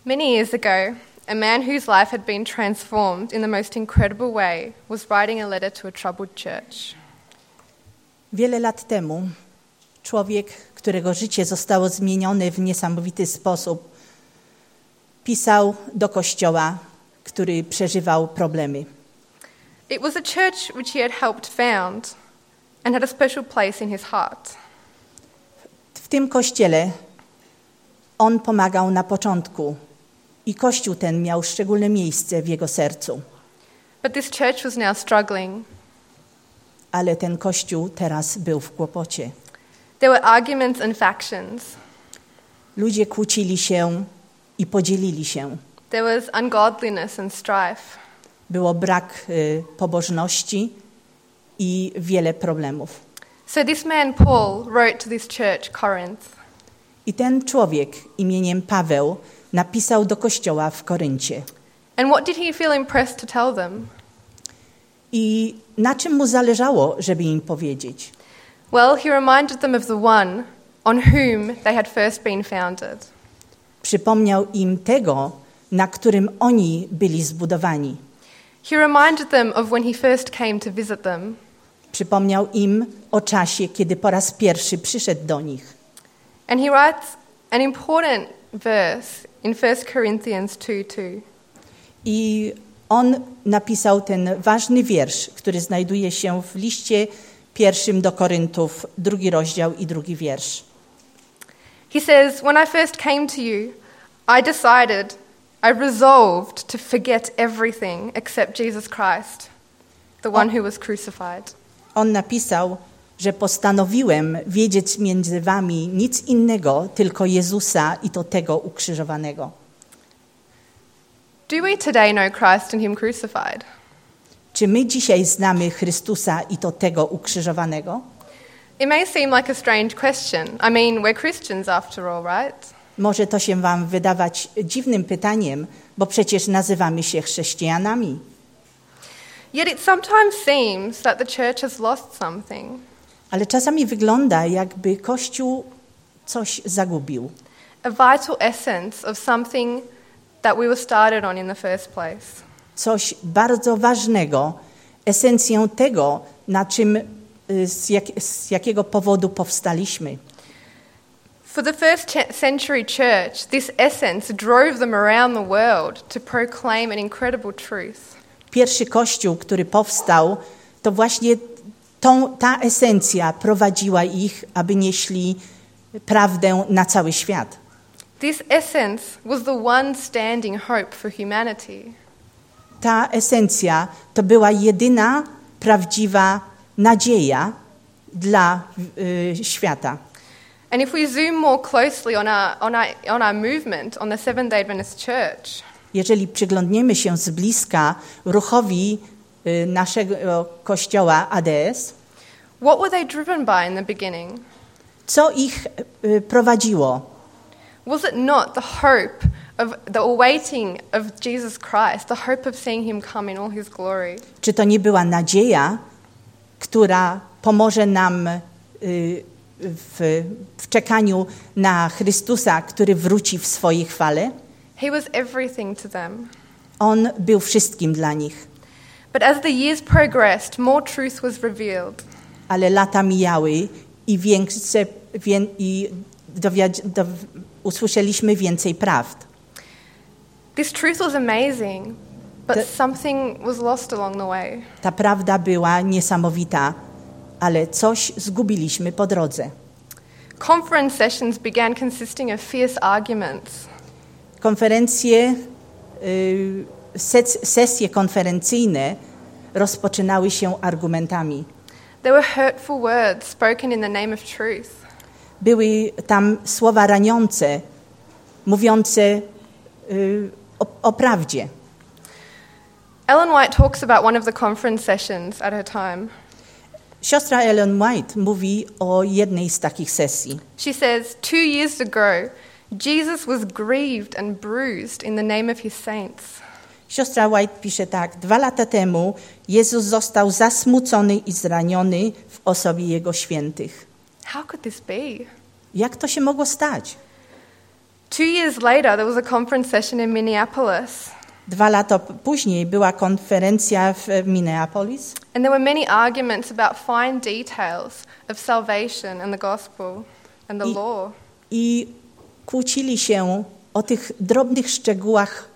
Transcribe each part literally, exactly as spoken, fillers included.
Many years ago, a man whose life had been transformed in the most incredible way was writing a letter to a troubled church. Wiele lat temu człowiek, którego życie zostało zmienione w niesamowity sposób, pisał do kościoła, który przeżywał problemy. It was a church which he had helped found and had a special place in his heart. W tym kościele on pomagał na początku i kościół ten miał szczególne miejsce w jego sercu. But this church was now struggling. Ale ten kościół teraz był w kłopocie. There were arguments and factions. Ludzie kłócili się i podzielili się. There was ungodliness and strife. Było brak y, pobożności i wiele problemów. So this man Paul wrote to this church, Corinth. I ten człowiek imieniem Paweł napisał do kościoła w Koryncie. And what did he feel impressed to tell them? I na czym mu zależało, żeby im powiedzieć? Well, he reminded them of the one on whom they had first been founded. Przypomniał im tego, na którym oni byli zbudowani. He reminded them of when he first came to visit them. Przypomniał im o czasie, kiedy po raz pierwszy przyszedł do nich. And he writes an important verse in First Corinthians two two. I on napisał ten ważny wiersz, który znajduje się w liście pierwszym do Koryntów, drugi rozdział i drugi wiersz. He says, when I first came to you, I decided, I resolved to forget everything except Jesus Christ, the one who was crucified. On napisał, że postanowiłem wiedzieć między wami nic innego, tylko Jezusa i to tego ukrzyżowanego. Do we today know Christ and him crucified? Czy my dzisiaj znamy Chrystusa i to tego ukrzyżowanego? It may seem like a strange question. I mean, we're Christians after all, right? Może to się wam wydawać dziwnym pytaniem, bo przecież nazywamy się chrześcijanami. Yet it sometimes seems that the church has lost something. Ale czasami wygląda, jakby Kościół coś zagubił. A vital essence of something that we were started on in the first place. Coś bardzo ważnego, esencją tego, na czym, z, jak, z jakiego powodu powstaliśmy. For the first century church, this essence drove them around the world to proclaim an incredible truth. Pierwszy Kościół, który powstał, to właśnie tą, ta esencja prowadziła ich, aby nieśli prawdę na cały świat. This essence was the one standing hope for humanity. Ta esencja to była jedyna prawdziwa nadzieja dla y, świata. And if we zoom more closely on our, on our, on our movement, on the Seventh-day Adventist Church, jeżeli przyglądniemy się z bliska ruchowi y, naszego kościoła A D S, what were they driven by in the beginning? co ich y, prowadziło? Was it not the hope of the awaiting of Jesus Christ, the hope of seeing him come in all his glory? Czy to nie była nadzieja, która pomoże nam y, w, w czekaniu na Chrystusa, który wróci w swojej chwale? He was everything to them. On był wszystkim dla nich. But as the years progressed, more truth was revealed. Ale lata mijały i, większe, wię, i dowiad, do, usłyszeliśmy więcej prawd. This truth was amazing, but The- something was lost along the way. Ta prawda była niesamowita, ale coś zgubiliśmy po drodze. Conference sessions began consisting of fierce arguments. Konferencje, y, ses, sesje konferencyjne rozpoczynały się argumentami. There were hurtful words spoken in the name of truth. Były tam słowa raniące, mówiące y, o, o prawdzie. Ellen White talks about one of the conference sessions at her time. Siostra Ellen White mówi o jednej z takich sesji. She says, two years ago, Jesus was grieved and bruised in the name of his saints. Siostra White pisze tak: dwa lata temu Jezus został zasmucony i zraniony w osobie Jego świętych. How could this be? Jak to się mogło stać? Two years later, there was a conference session in Minneapolis. Dwa lata p- później była konferencja w Minneapolis And there were many arguments about fine details of salvation and the gospel and the I- law. i kłócili się o tych drobnych szczegółach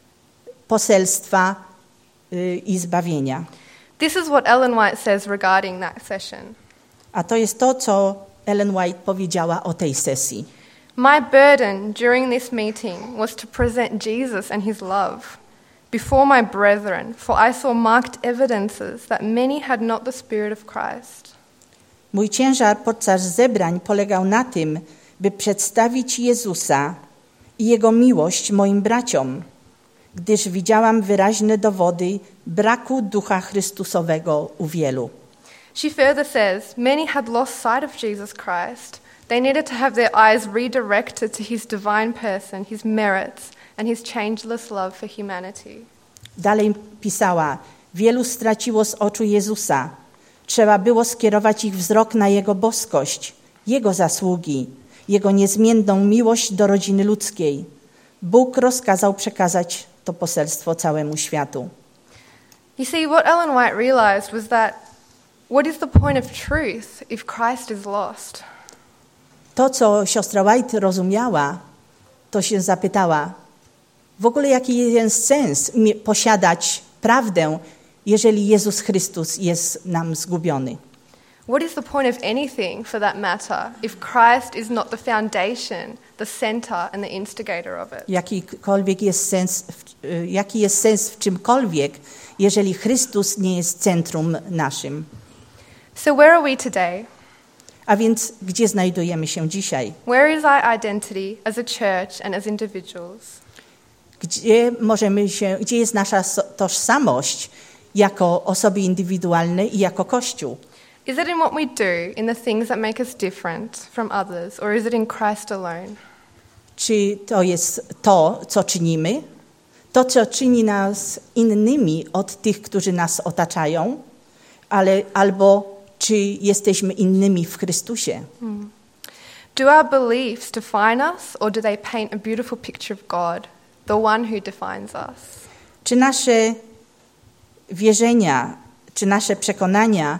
poselstwa y, i zbawienia. This is what Ellen White says regarding that session. A to jest to, co Ellen White powiedziała o tej sesji. My burden during this meeting was to present Jesus and his love before my brethren, for I saw marked evidences that many had not the Spirit of Christ. Mój ciężar podczas zebrań polegał na tym, by przedstawić Jezusa i Jego miłość moim braciom, gdyż widziałam wyraźne dowody braku Ducha Chrystusowego u wielu. She further says, many had lost sight of Jesus Christ. They needed to have their eyes redirected to his divine person, his merits, and his changeless love for humanity. Dalej pisała, wielu straciło z oczu Jezusa. Trzeba było skierować ich wzrok na Jego boskość, Jego zasługi, Jego niezmienną miłość do rodziny ludzkiej. Bóg rozkazał przekazać to poselstwo całemu światu. You see, what Ellen White realized was that what is the point of truth if Christ is lost? To, co siostra White rozumiała, to się zapytała, w ogóle jaki jest sens mie- posiadać prawdę, jeżeli Jezus Chrystus jest nam zgubiony? What is the point of anything for that matter if Christ is not the foundation, the center, and the instigator of it? Jakikolwiek jest sens, w- y, jaki jest sens w czymkolwiek, jeżeli Chrystus nie jest centrum naszym? So, where are we today? A więc gdzie znajdujemy się dzisiaj? Where is our identity as a church and as individuals? Gdzie możemy się, gdzie jest nasza so- tożsamość jako osoby indywidualne i jako Kościół? Is it in what we do, in the things that make us different from others, or is it in Christ alone? Czy to jest to, co czynimy? To, co czyni nas innymi od tych, którzy nas otaczają? Ale, albo czy jesteśmy innymi w Chrystusie? Do our beliefs define us, or do they paint a beautiful picture of God, the one who defines us? Czy nasze wierzenia, czy nasze przekonania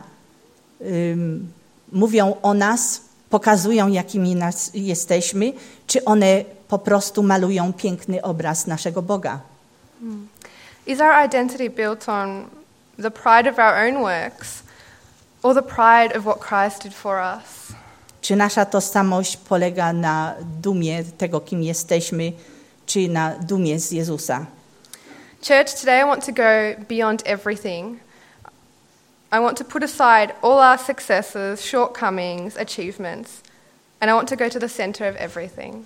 ym, mówią o nas, pokazują, jakimi nas jesteśmy, czy one po prostu malują piękny obraz naszego Boga? Is our identity built on the pride of our own works, or the pride of what Christ did for us? Czy nasza tożsamość polega na dumie tego, kim jesteśmy, czy na dumie z Jezusa? Church, today I want to go beyond everything. I want to put aside all our successes, shortcomings, achievements, and I want to go to the center of everything.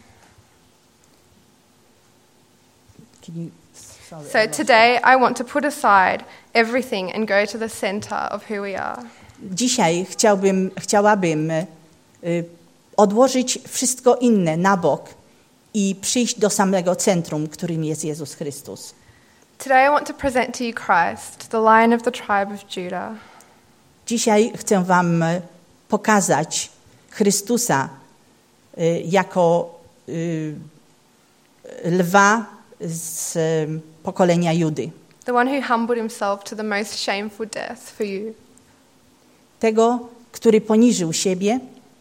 Can you- sorry, So today I want to put aside everything and go to the center of who we are. Dzisiaj chciałbym, chciałabym y, odłożyć wszystko inne na bok i przyjść do samego centrum, którym jest Jezus Chrystus. Today I want to present to you Christ, the Lion of the tribe of Judah. Dzisiaj chcę wam y, pokazać Chrystusa y, jako y, lwa z y, pokolenia Judy. The one who humbled himself to the most shameful death for you. Tego, który poniżył siebie,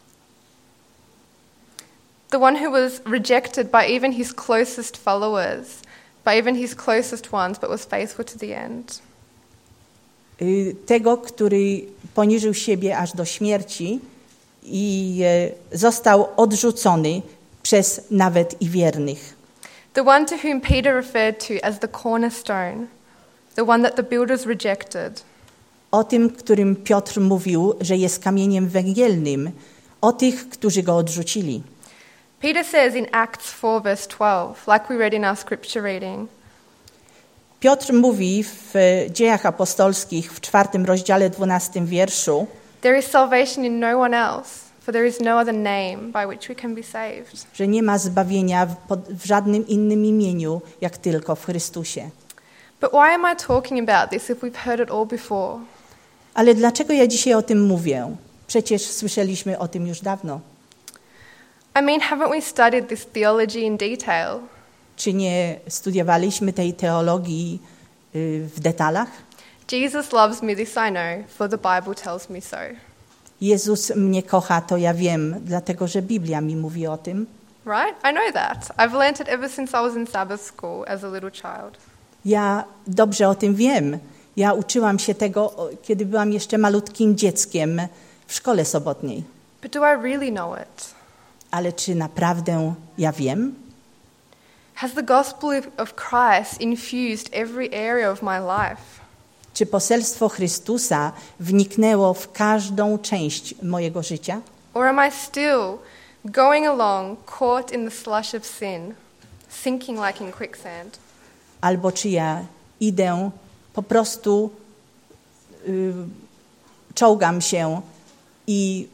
The one who was rejected by even his closest followers, by even his closest ones, but was faithful to the end. y, tego, który poniżył siebie aż do śmierci i y, został odrzucony przez nawet i wiernych. The one to whom Peter referred to as the cornerstone, the one that the builders rejected. O tym, którym Piotr mówił, że jest kamieniem węgielnym, o tych, którzy go odrzucili. Peter says in Acts four verse twelve, like we read in our scripture reading, Piotr mówi w Dziejach Apostolskich w czwartym rozdziale dwunastym wierszu: there is salvation in no one else, for there is no other name by which we can be saved. że nie ma zbawienia w, pod, w żadnym innym imieniu, jak tylko w Chrystusie. But why am I talking about this if we've heard it all before? Ale dlaczego ja dzisiaj o tym mówię? Przecież słyszeliśmy o tym już dawno. I mean, haven't we studied this theology in detail? Czy nie studiowaliśmy tej teologii y, w detalach? Jesus loves me, this I know, for the Bible tells me so. Jezus mnie kocha, to ja wiem, dlatego że Biblia mi mówi o tym. Right? I know that. I've learnt it ever since I was in Sabbath school as a little child. Ja dobrze o tym wiem. Ja uczyłam się tego, o, kiedy byłam jeszcze malutkim dzieckiem w szkole sobotniej. But do I really know it? Ale czy naprawdę ja wiem? Has the gospel of Christ infused every area of my life? Czy poselstwo Chrystusa wniknęło w każdą część mojego życia? Or am I still going along, caught in the slush of sin, sinking like in quicksand? Albo czy ja idę po prostu, y, czołgam się i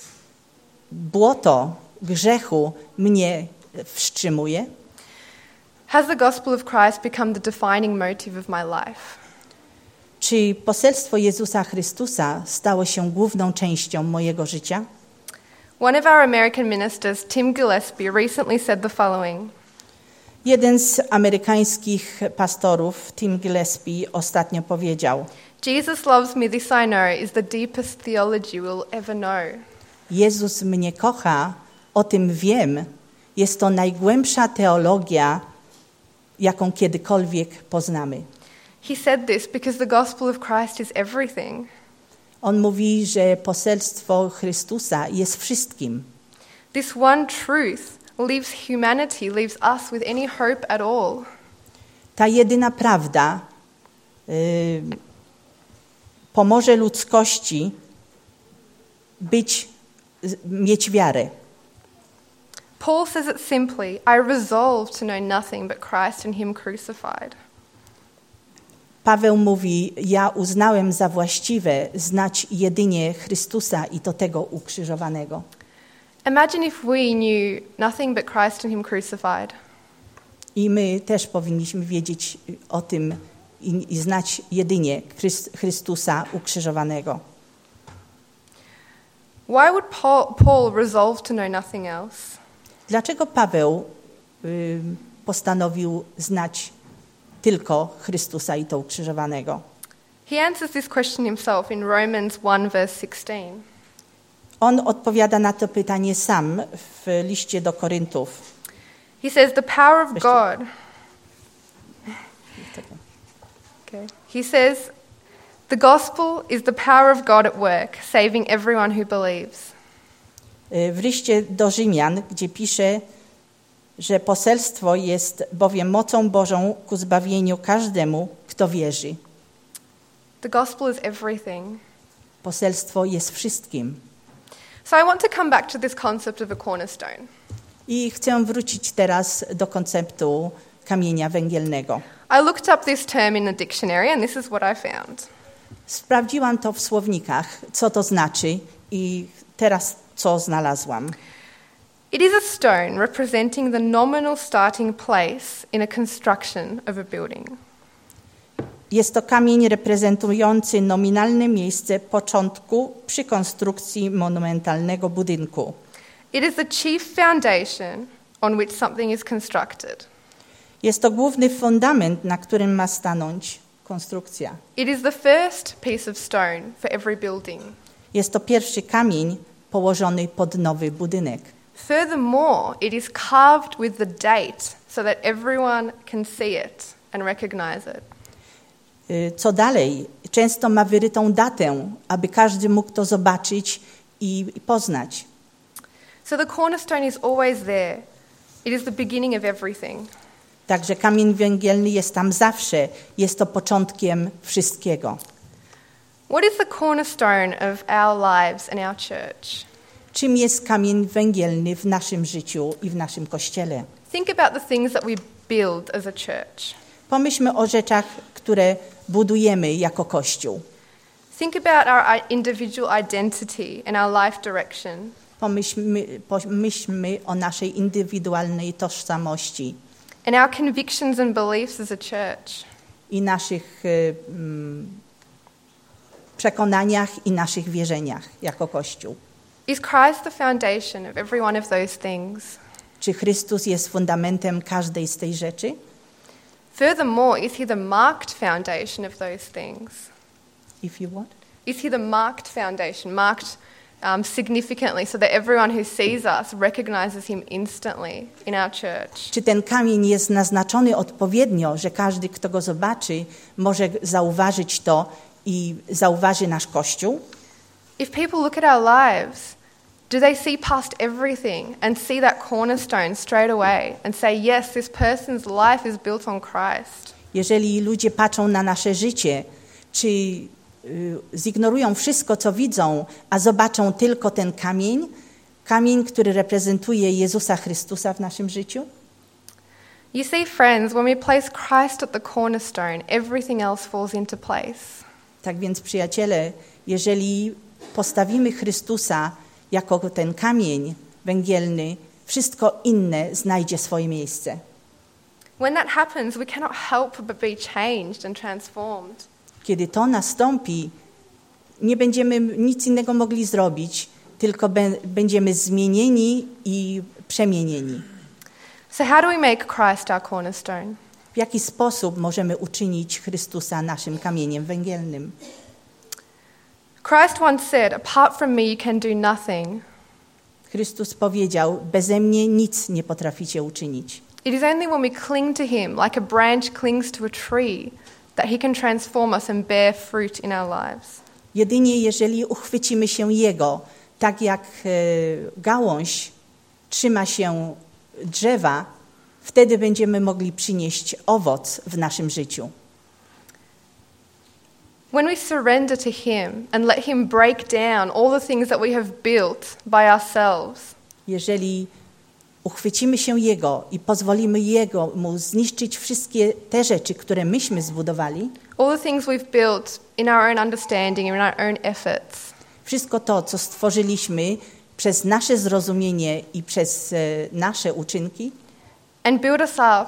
błoto grzechu mnie wstrzymuje? Has the gospel of Christ become the defining motive of my life? Czy poselstwo Jezusa Chrystusa stało się główną częścią mojego życia? One of our American ministers, Tim Gillespie, recently said the following. Jeden z amerykańskich pastorów, Tim Gillespie, ostatnio powiedział: Jesus loves me, this I know, is the deepest theology we'll ever know. Jezus mnie kocha, o tym wiem. Jest to najgłębsza teologia, jaką kiedykolwiek poznamy. He said this because the gospel of Christ is everything. On mówi, że poselstwo Chrystusa jest wszystkim. This one truth leaves humanity, leaves us with any hope at all. Ta jedyna prawda y, pomoże ludzkości być, mieć wiarę. Paul says it simply, I resolve to know nothing but Christ and Him crucified. Paweł mówi: ja uznałem za właściwe znać jedynie Chrystusa i to tego ukrzyżowanego. Imagine if we knew nothing but Christ and Him crucified. I my też powinniśmy wiedzieć o tym i, i znać jedynie Chryst, Chrystusa ukrzyżowanego. Why would Paul, Paul resolve to know nothing else? Dlaczego Paweł y, postanowił znać tylko Chrystusa i to ukrzyżowanego? He answers this question himself in Romans one verse sixteen. On odpowiada na to pytanie sam w liście do Koryntów. He says the power of God. Okay. He says the gospel is the power of God at work, saving everyone who believes. W liście do Rzymian, gdzie pisze, że poselstwo jest bowiem mocą Bożą ku zbawieniu każdemu, kto wierzy. The gospel is everything. Poselstwo jest wszystkim. So I want to come back to this concept of a cornerstone. I chcę wrócić teraz do konceptu kamienia węgielnego. I looked up this term in the dictionary and this is what I found. Sprawdziłam to w słownikach, co to znaczy, i teraz co znalazłam. It is a stone representing the nominal starting place in a construction of a building. Jest to kamień reprezentujący nominalne miejsce początku przy konstrukcji monumentalnego budynku. It is the chief foundation on which something is constructed. Jest to główny fundament, na którym ma stanąć konstrukcja. It is the first piece of stone for every building. Jest to pierwszy kamień położony pod nowy budynek. Furthermore, it is carved with the date so that everyone can see it and recognize it. Co dalej? Często ma wyrytą datę, aby każdy mógł to zobaczyć i poznać. So the cornerstone is always there. It is the beginning of everything. Także kamień węgielny jest tam zawsze. Jest to początkiem wszystkiego. What is the cornerstone of our lives and our church? Czym jest kamień węgielny w naszym życiu i w naszym kościele? Think about the things that we build as a church. Pomyślmy o rzeczach, które budujemy jako Kościół. Think about our individual identity and our life direction. Pomyślmy, pomyślmy o naszej indywidualnej tożsamości And our convictions and beliefs as a church. i naszych mm, przekonaniach i naszych wierzeniach jako Kościół. Is Christ the foundation of every one of those things? Czy Chrystus jest fundamentem każdej z tej rzeczy? Furthermore, is he the marked foundation of those things? If you what? Is he the marked foundation, marked um, significantly so that everyone who sees us recognizes him instantly in our church? Czy ten kamień jest naznaczony odpowiednio, że każdy, kto go zobaczy, może zauważyć to i zauważy nasz Kościół? If people look at our lives, do they see past everything and see that cornerstone straight away and say, yes, this person's life is built on Christ? Jeżeli ludzie patrzą na nasze życie, czy zignorują wszystko, co widzą, a zobaczą tylko ten kamień, kamień, który reprezentuje Jezusa Chrystusa w naszym życiu? You see, friends, when we place Christ at the cornerstone, everything else falls into place. Tak więc, przyjaciele, jeżeli postawimy Chrystusa jako ten kamień węgielny, wszystko inne znajdzie swoje miejsce. When that happens, we cannot help but be changed and transformed. Kiedy to nastąpi, nie będziemy nic innego mogli zrobić, tylko be- będziemy zmienieni i przemienieni. So how do we make Christ our cornerstone? W jaki sposób możemy uczynić Chrystusa naszym kamieniem węgielnym? Christ once said, apart from me you can do nothing. Chrystus powiedział, beze mnie nic nie potraficie uczynić. It is only when we cling to him, like a branch clings to a tree, that he can transform us and bear fruit in our lives. Jedynie jeżeli uchwycimy się Jego, tak jak e, gałąź trzyma się drzewa, wtedy będziemy mogli przynieść owoc w naszym życiu. When we surrender to him and let him break down all the things that we have built by ourselves, Jeżeli uchwycimy się Jego i pozwolimy Jego mu zniszczyć wszystkie te rzeczy, które myśmy zbudowali, all the things we've built in our own understanding, in our own efforts, wszystko to, co stworzyliśmy przez nasze zrozumienie i przez e, nasze uczynki, and build us up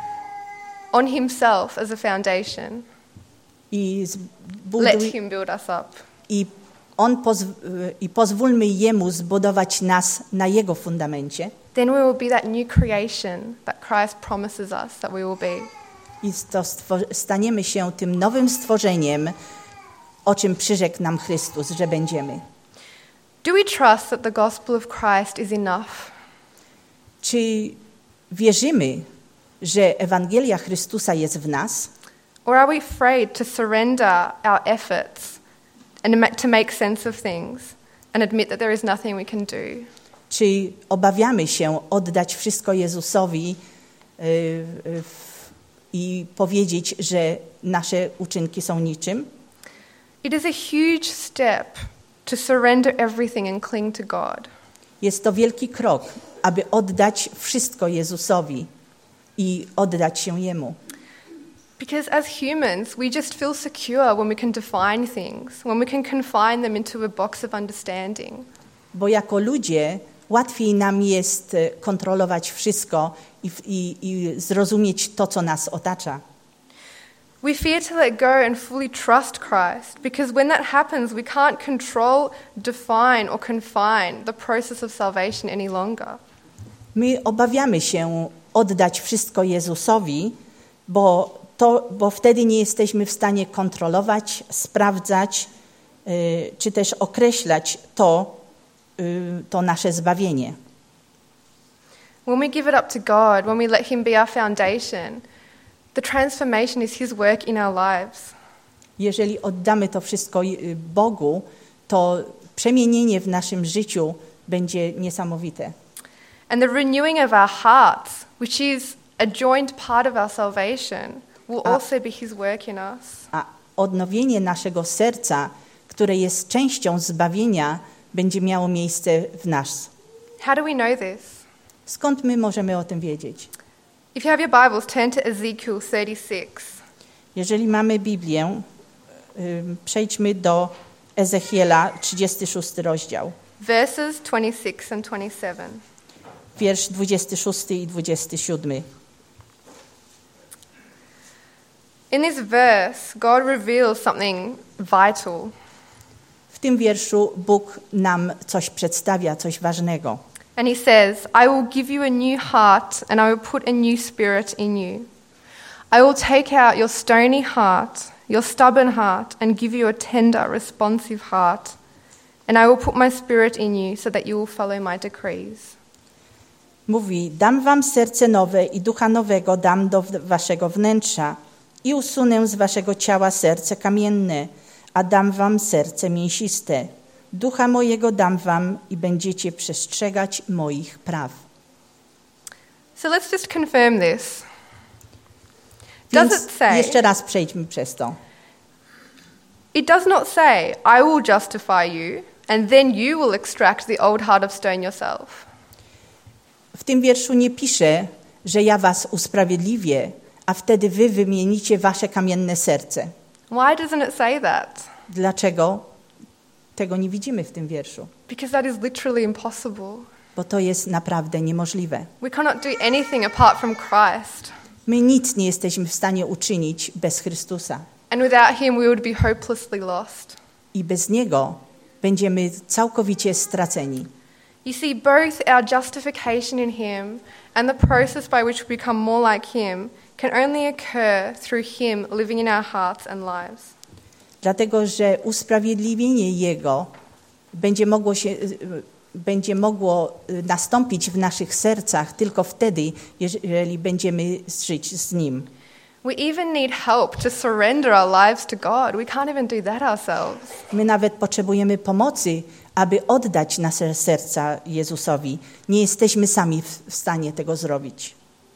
on himself as a foundation, i, let zbuduj, him build us up. i, on pozw, i pozwólmy Jemu zbudować nas na Jego fundamencie, Then we will be that new creation that Christ promises us that we will be. i to stwor- staniemy się tym nowym stworzeniem, o czym przyrzekł nam Chrystus, że będziemy. Do we trust that the gospel of Christ is enough? Czy wierzymy, że Ewangelia Chrystusa jest w nas? Or are we afraid to surrender our efforts and to ma- to make sense of things and admit that there is nothing we can do? Czy obawiamy się oddać wszystko Jezusowi yy, yy, i powiedzieć, że nasze uczynki są niczym? It is a huge step to surrender everything and cling to God. Jest to wielki krok, aby oddać wszystko Jezusowi i oddać się Jemu. Because as humans, we just feel secure when we can define things, when we can confine them into a box of understanding. Bo jako ludzie łatwiej nam jest kontrolować wszystko i, i, i zrozumieć to, co nas otacza. We fear to let go and fully trust Christ because when that happens, we can't control, define, or confine the process of salvation any longer. My obawiamy się oddać wszystko Jezusowi, bo, to, bo wtedy nie jesteśmy w stanie kontrolować, sprawdzać, y, czy też określać to, y, to nasze zbawienie. When we give it up to God, when we let him be our foundation, the transformation is his work in our lives. Jeżeli oddamy to wszystko y, Bogu, to przemienienie w naszym życiu będzie niesamowite. And the renewing of our hearts, which is a joined part of our salvation, will A- also be his work in us. A odnowienie naszego serca, które jest częścią zbawienia, będzie miało miejsce w nas. How do we know this? Skąd my możemy o tym wiedzieć? If you have your Bibles, turn to Ezekiel thirty-six. Jeżeli mamy Biblię, y, przejdźmy do Ezechiela, trzydziesty szósty rozdział, Verses twenty-six and twenty-seven. wiersz dwudziesty szósty i dwudziesty siódmy. In this verse, God reveals something vital. W tym wierszu Bóg nam coś przedstawia, coś ważnego. And he says, I will give you a new heart and I will put a new spirit in you. I will take out your stony heart, your stubborn heart, and give you a tender, responsive heart. And I will put my spirit in you so that you will follow my decrees. Mówi, dam wam serce nowe i ducha nowego dam do waszego wnętrza i usunę z waszego ciała serce kamienne, a dam wam serce mięsiste. Ducha mojego dam wam i będziecie przestrzegać moich praw. So let's just confirm this. Więc Does it say, jeszcze raz przejdźmy przez to. it does not say, I will justify you and then you will extract the old heart of stone yourself. W tym wierszu nie pisze, że ja was usprawiedliwię, a wtedy wy wymienicie wasze kamienne serce. Why doesn't it say that? Dlaczego? Tego nie widzimy w tym wierszu, Because that is literally impossible. bo to jest naprawdę niemożliwe. We cannot do anything apart from Christ. My nic nie jesteśmy w stanie uczynić bez Chrystusa And without him we would be hopelessly lost. i bez Niego będziemy całkowicie straceni. You see, both our justification in him and the process by which we become more like him can only occur through him living in our hearts and lives. Dlatego, że usprawiedliwienie Jego będzie mogło się, będzie mogło nastąpić w naszych sercach tylko wtedy, jeżeli będziemy żyć z Nim. We even need help to surrender our lives to God. We can't even do that ourselves. My nawet potrzebujemy pomocy, aby oddać nasze serca Jezusowi. Nie jesteśmy sami w, w stanie tego zrobić.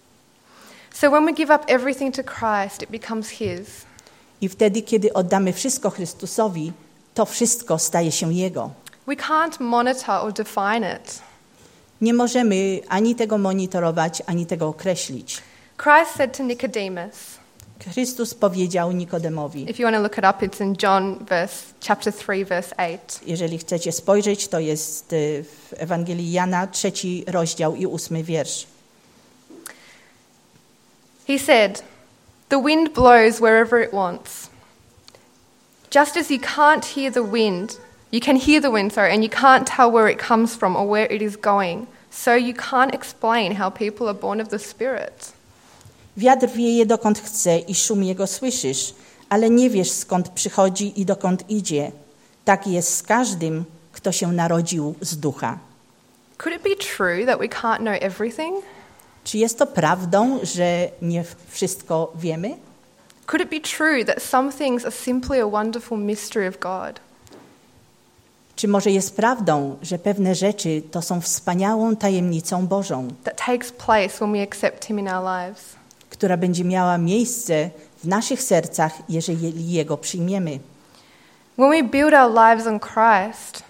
So when we give up everything to Christ, it becomes his. I wtedy, kiedy oddamy wszystko Chrystusowi, to wszystko staje się Jego. We can't monitor or define it. Nie możemy ani tego monitorować, ani tego określić. Christ said to Nicodemus, Chrystus powiedział Nikodemowi, if you want to look it up, it's in John verse, chapter three, verse eight. jeżeli chcecie spojrzeć, to jest y, w Ewangelii Jana, trzeci rozdział i ósmy wiersz. He said, the wind blows wherever it wants. Just as you can't hear the wind, you can hear the wind, sorry, and you can't tell where it comes from or where it is going, so you can't explain how people are born of the Spirit. Wiatr wieje dokąd chce i szum jego słyszysz, ale nie wiesz skąd przychodzi i dokąd idzie. Tak jest z każdym, kto się narodził z ducha. Could it be true that we can't know everything? Czy jest to prawdą, że nie wszystko wiemy? Could it be true that some things are simply a wonderful mystery of God? Czy może jest prawdą, że pewne rzeczy to są wspaniałą tajemnicą Bożą, That takes place when we accept him in our lives? która będzie miała miejsce w naszych sercach, jeżeli Jego przyjmiemy? When we build our lives on Christ,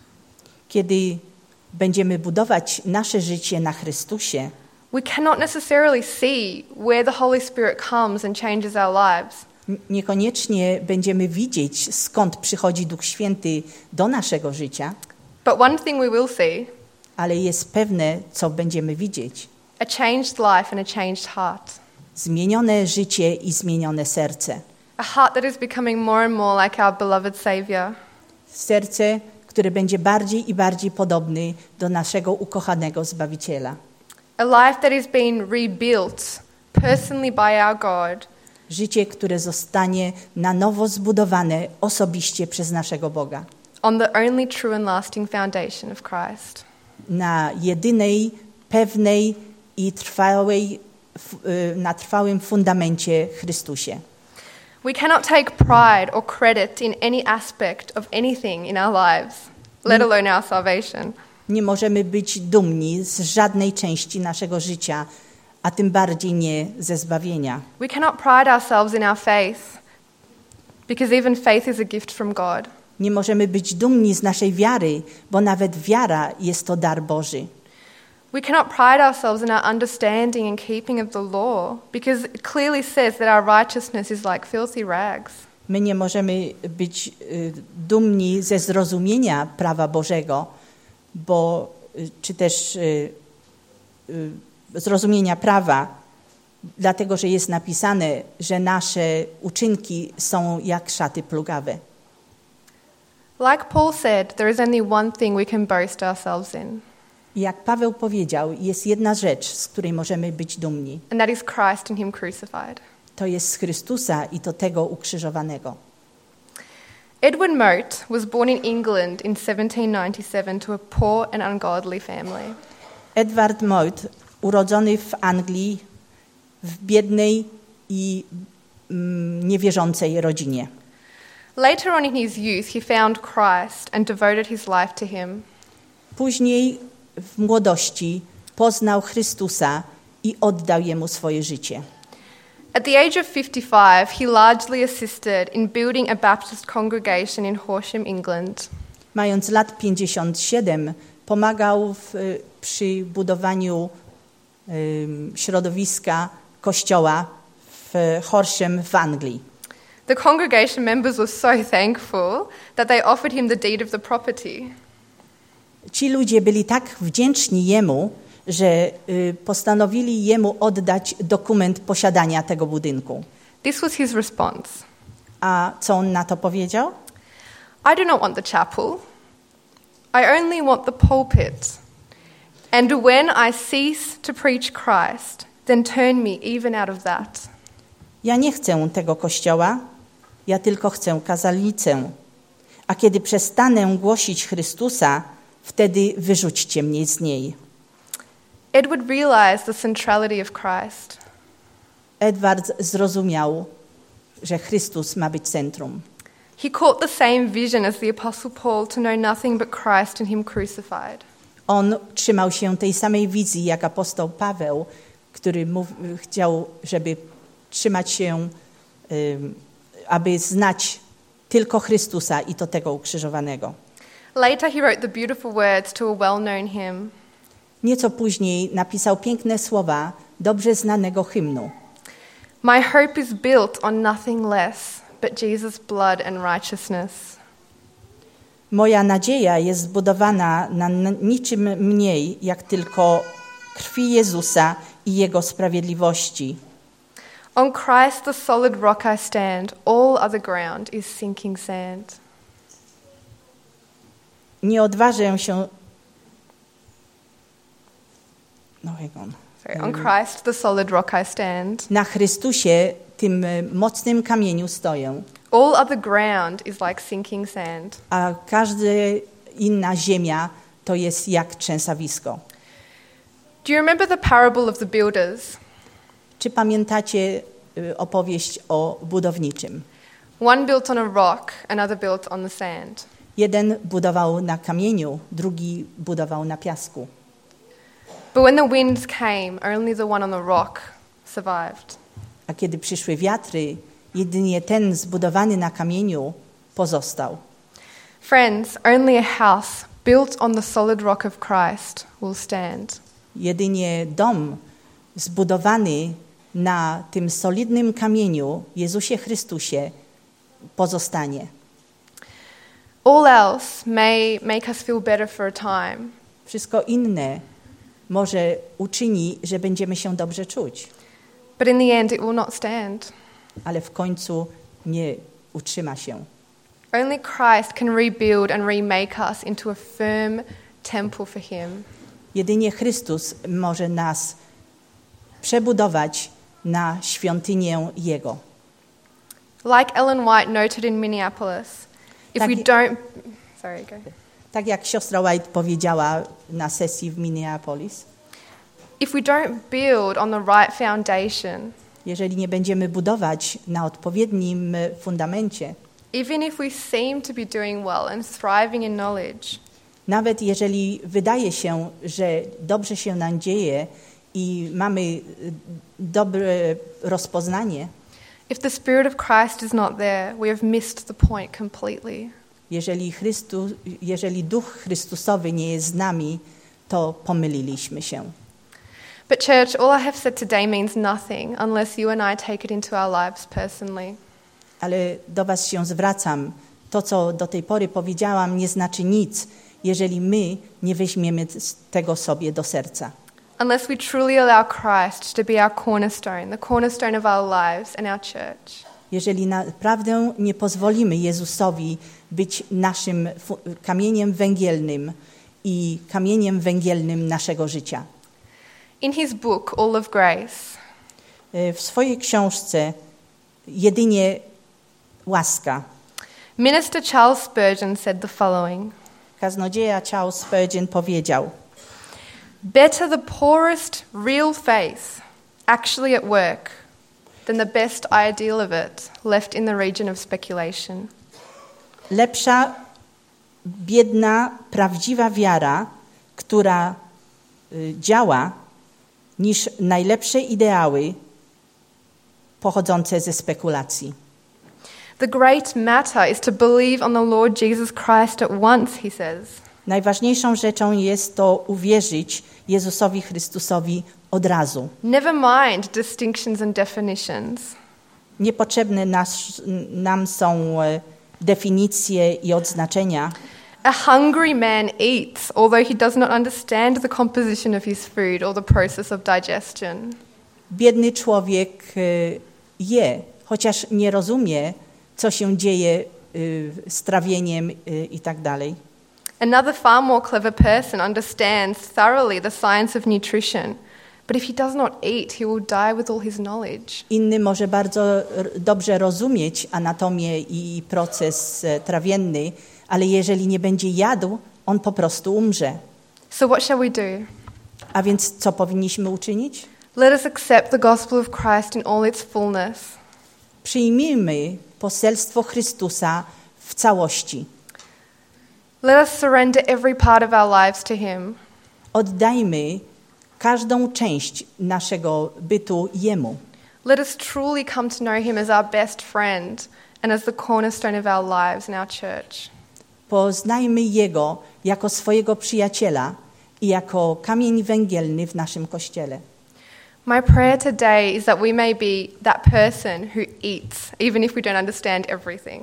Kiedy będziemy budować nasze życie na Chrystusie, we cannot necessarily see where the Holy Spirit comes and changes our lives. n- niekoniecznie będziemy widzieć, skąd przychodzi Duch Święty do naszego życia, But one thing we will see, ale jest pewne, co będziemy widzieć. a changed life and a changed heart. Zmienione życie i zmienione serce. A heart that is becoming more and more like our beloved Saviour. Serce, które będzie bardziej i bardziej podobny do naszego ukochanego Zbawiciela. A life that is being rebuilt personally by our God. Życie, które zostanie na nowo zbudowane osobiście przez naszego Boga. On the only true and lasting foundation of Christ. Na jedynej, pewnej i trwałej, f- y, na trwałym fundamencie Chrystusie. We cannot take pride or credit in any aspect of anything in our lives, let alone our salvation. Nie możemy być dumni z żadnej części naszego życia, a tym bardziej nie ze zbawienia. We cannot pride ourselves in our faith, because even faith is a gift from God. Nie możemy być dumni z naszej wiary, bo nawet wiara jest to dar Boży. We cannot pride ourselves in our understanding and keeping of the law, because it clearly says that our righteousness is like filthy rags. My nie możemy być y, dumni ze zrozumienia prawa Bożego, bo y, czy też y, y, zrozumienia prawa, dlatego że jest napisane, że nasze uczynki są jak szaty plugawe. Like Paul said, there is only one thing we can boast ourselves in, I jak Paweł powiedział, jest jedna rzecz, z której możemy być dumni. and that is Christ and him crucified. To jest z Chrystusa i to tego ukrzyżowanego. Edward Mote was born in England in seventeen ninety-seven to a poor and ungodly family. Edward Mote, urodzony w Anglii, w biednej i mm, niewierzącej rodzinie. Later on in his youth, he found Christ and devoted his life to him. Później w młodości poznał Chrystusa i oddał Jemu swoje życie. At the age of fifty-five, he largely assisted in building a Baptist congregation in Horsham, England. Mając lat pięćdziesiąt siedem, pomagał w, przy budowaniu um, środowiska kościoła w Horsham w Anglii. The congregation members were so thankful that they offered him the deed of the property. Ci ludzie byli tak wdzięczni Jemu, że y, postanowili Jemu oddać dokument posiadania tego budynku. This was his response. A co on na to powiedział? I do not want the chapel. I only want the pulpit. And when I cease to preach Christ, then turn me even out of that. Ja nie chcę tego kościoła, ja tylko chcę kazalnicę. A kiedy przestanę głosić Chrystusa, wtedy wyrzućcie mnie z niej. Edward realized the centrality of Christ. Edward zrozumiał, że Chrystus ma być centrum. He caught the same vision as the Apostle Paul to know nothing but Christ and him crucified. On trzymał się tej samej wizji jak apostoł Paweł, który mów, chciał, żeby trzymać się, um, aby znać tylko Chrystusa i to tego ukrzyżowanego. Later he wrote the beautiful words to a well-known hymn. Nieco później napisał piękne słowa dobrze znanego hymnu. My hope is built on nothing less but Jesus' blood and righteousness. Moja nadzieja jest zbudowana na niczym mniej, jak tylko krwi Jezusa i Jego sprawiedliwości. On Christ the solid rock I stand, all other ground is sinking sand. Nie odważę się... No, hang on. Sorry, on Christ the solid rock I stand. Na Chrystusie, tym mocnym kamieniu stoję, All other ground is like sinking sand. a każda inna ziemia to jest jak trzęsawisko. Do you remember the parable of the builders? Czy pamiętacie y, opowieść o budowniczym? One built on a rock, another built on the sand. Jeden budował na kamieniu, drugi budował na piasku. But when the winds came, only the one on the rock survived. A kiedy przyszły wiatry, jedynie ten zbudowany na kamieniu pozostał. Friends, only a house built on the solid rock of Christ will stand. Jedynie dom zbudowany na tym solidnym kamieniu, Jezusie Chrystusie, pozostanie. All else may make us feel better for a time, Wszystko inne może uczyni, że będziemy się dobrze czuć, but in the end it will not stand. ale w końcu nie utrzyma się. Only Christ can rebuild and remake us into a firm temple for him. Jedynie Chrystus może nas przebudować na świątynię Jego. Like Ellen White noted in Minneapolis, if we Tak- don't... Sorry, go. Tak jak siostra White powiedziała na sesji w Minneapolis, If we don't build on the right foundation, jeżeli nie będziemy budować na odpowiednim e, fundamencie, even if we seem to be doing well and thriving in knowledge, nawet jeżeli wydaje się, że dobrze się nam dzieje i mamy e, dobre rozpoznanie, if the Spirit of Christ is not there, we have missed the point completely. jeżeli, Chrystu, jeżeli Duch Chrystusowy nie jest z nami, to pomyliliśmy się. But church, all I have said today means nothing unless you and I take it into our lives personally. Ale do was się zwracam. To, co do tej pory powiedziałam, nie znaczy nic, jeżeli my nie weźmiemy tego sobie do serca. Unless we truly allow Christ to be our cornerstone, the cornerstone of our lives and our church. jeżeli naprawdę nie pozwolimy Jezusowi być naszym fu- kamieniem węgielnym i kamieniem węgielnym naszego życia. In his book, All of Grace, W swojej książce Jedynie łaska Minister Charles Spurgeon said the following: kaznodzieja Charles Spurgeon powiedział: better the poorest real faith actually at work than the best ideal of it left in the region of speculation. lepsza biedna, prawdziwa wiara, która y, działa, niż najlepsze ideały pochodzące ze spekulacji. The great matter is to believe on the Lord Jesus Christ at once, he says. Najważniejszą rzeczą jest to uwierzyć Jezusowi Chrystusowi od razu. Never mind distinctions and definitions. Niepotrzebne nas, nam są e, definicje i odznaczenia. A hungry man eats, although he does not understand the composition of his food or the process of digestion. Biedny człowiek e, je, chociaż nie rozumie, co się dzieje y, z trawieniem y, i tak dalej. Another far more clever person understands thoroughly the science of nutrition, but if he does not eat, he will die with all his knowledge. Inny może bardzo r- dobrze rozumieć anatomię i proces e, trawienny, ale jeżeli nie będzie jadł, on po prostu umrze. So what shall we do? A więc co powinniśmy uczynić? Let us accept the gospel of Christ in all its fullness. Przyjmijmy poselstwo Chrystusa w całości. Let us surrender every part of our lives to him. Oddajmy każdą część naszego bytu Jemu. Let us truly come to know him as our best friend and as the cornerstone of our lives in our church. Poznajmy Jego jako swojego przyjaciela i jako kamień węgielny w naszym Kościele. My prayer today is that we may be that person who eats, even if we don't understand everything.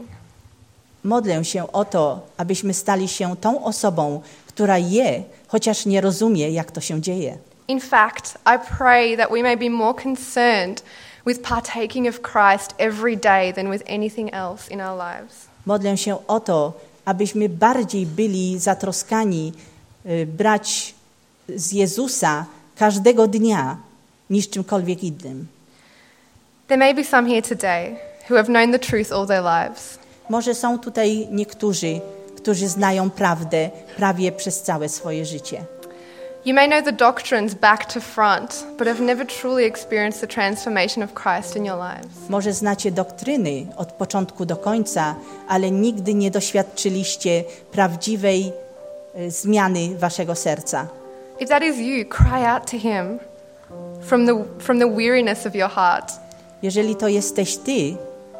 Modlę się o to, abyśmy stali się tą osobą, która je, chociaż nie rozumie, jak to się dzieje. In fact, I pray that we may be more concerned with partaking of Christ every day than with anything else in our lives. Modlę się o to, abyśmy bardziej byli zatroskani y, brać z Jezusa każdego dnia niż czymkolwiek innym. There may be some here today who have known the truth all their lives. Może są tutaj niektórzy, którzy znają prawdę prawie przez całe swoje życie. You may know the doctrines back to front, but have never truly experienced the transformation of Christ in your lives. Może znacie doktryny od początku do końca, ale nigdy nie doświadczyliście prawdziwej y, zmiany waszego serca. If that is you, cry out to him from the, from the weariness of your heart. Jeżeli to jesteś ty,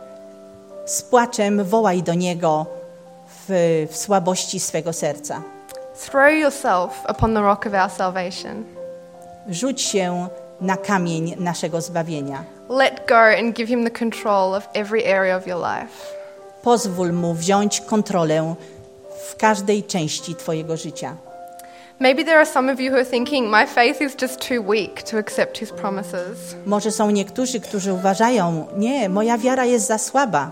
z płaczem wołaj do Niego w, w słabości swego serca. Throw yourself upon the rock of our salvation. Rzuć się na kamień naszego zbawienia. Let go and give him the control of every area of your life. Pozwól Mu wziąć kontrolę w każdej części twojego życia. Maybe there are some of you who are thinking, my faith is just too weak to accept his promises. Może są niektórzy, którzy uważają, nie, moja wiara jest za słaba.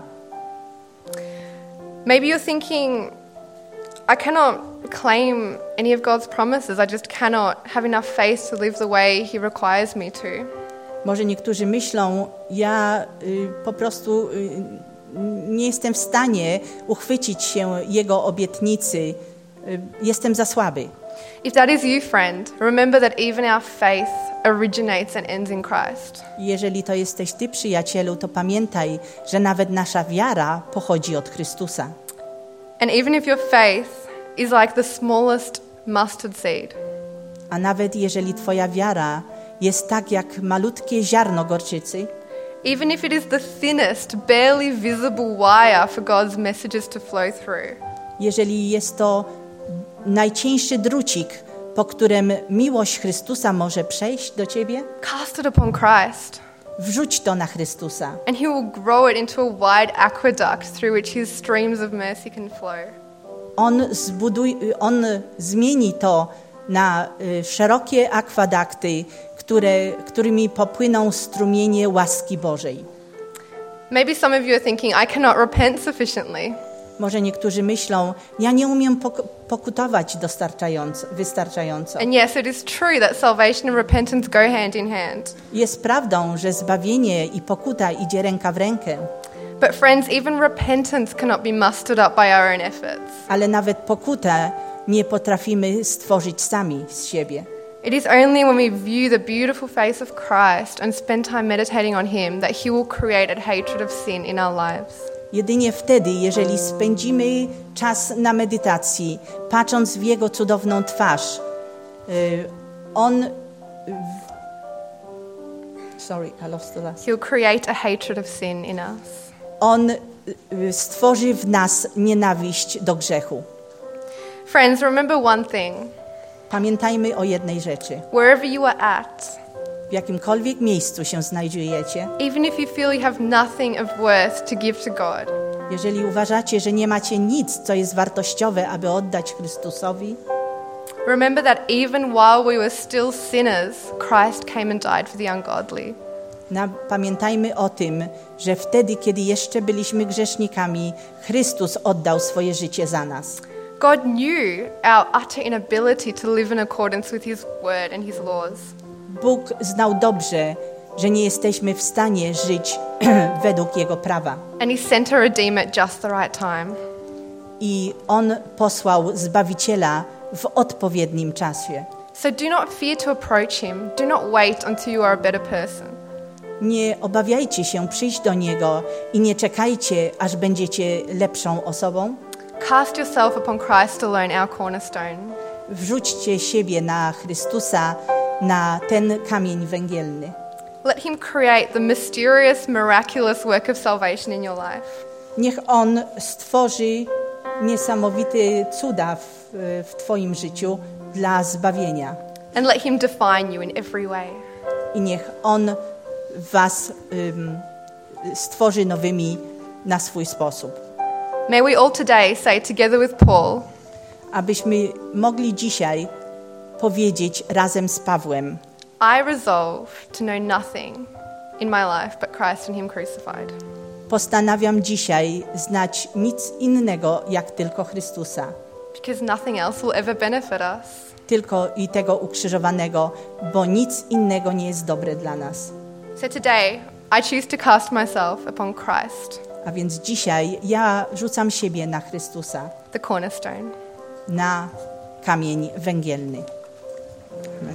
Maybe you're thinking, I cannot claim any of God's promises. I just cannot have enough faith to live the way he requires me to. Może niektórzy myślą, ja y, po prostu y, nie jestem w stanie uchwycić się Jego obietnicy, y, jestem za słaby. If that is you, friend, remember that even our faith originates and ends in Christ. Jeżeli to jesteś ty, przyjacielu, to pamiętaj, że nawet nasza wiara pochodzi od Chrystusa. And even if your faith is like the smallest mustard seed, A nawet jeżeli twoja wiara jest tak jak malutkie ziarno gorczycy, even if it is the thinnest, barely visible wire for God's messages to flow through, jeżeli jest to najcieńszy drucik, po którym miłość Chrystusa może przejść do ciebie, cast it upon Christ, wrzuć to na Chrystusa. and he will grow it into a wide aqueduct through which his streams of mercy can flow. On, zbuduj, on zmieni to na y, szerokie akwadakty, które, którymi popłyną strumienie łaski Bożej. Maybe some of you are thinking, I cannot repent sufficiently. Może niektórzy myślą, ja nie umiem pok- pokutować dostarczająco, wystarczająco. And yes, it is true that salvation and repentance go hand in hand. Jest prawdą, że zbawienie i pokuta idzie ręka w rękę, But friends, even repentance cannot be mustered up by our own efforts. ale nawet pokutę nie potrafimy stworzyć sami z siebie. It is only when we view the beautiful face of Christ and spend time meditating on him that he will create a hatred of sin in our lives. Jedynie wtedy, jeżeli spędzimy czas na medytacji, patrząc w Jego cudowną twarz, y, On... Sorry, I lost the last. He'll create a hatred of sin in us. On y, stworzy w nas nienawiść do grzechu. Friends, remember one thing. Pamiętajmy o jednej rzeczy. Wherever you are at, W jakimkolwiek miejscu się znajdujecie, even if you feel you have nothing of worth to give to God, jeżeli uważacie, że nie macie nic, co jest wartościowe, aby oddać Chrystusowi, remember that even while we were still sinners, Christ came and died for the ungodly. na, pamiętajmy o tym, że wtedy, kiedy jeszcze byliśmy grzesznikami, Chrystus oddał swoje życie za nas. God knew our utter inability to live in accordance with his word and his laws. Bóg znał dobrze, że nie jesteśmy w stanie żyć według Jego prawa. And he sent a redeemer at just the right time. I On posłał Zbawiciela w odpowiednim czasie. So do not fear to approach him. Do not wait until you are a better person. Nie obawiajcie się przyjść do Niego i nie czekajcie, aż będziecie lepszą osobą. Cast yourself upon Christ alone, our cornerstone. Wrzućcie siebie na Chrystusa, na ten kamień węgielny. Let him create the mysterious, miraculous work of salvation in your life. Niech On stworzy niesamowite cuda w, w Twoim życiu dla zbawienia. And let him define you in every way. I niech On was um, stworzy nowymi na swój sposób. May we all today say together with Paul, Abyśmy mogli dzisiaj powiedzieć razem z Pawłem: I resolve to know nothing in my life but Christ and him crucified. postanawiam dzisiaj znać nic innego jak tylko Chrystusa, Because nothing else will ever benefit us. tylko i tego ukrzyżowanego, bo nic innego nie jest dobre dla nas. So today, I choose to cast myself upon Christ, A więc dzisiaj ja rzucam siebie na Chrystusa, the cornerstone. na kamień węgielny.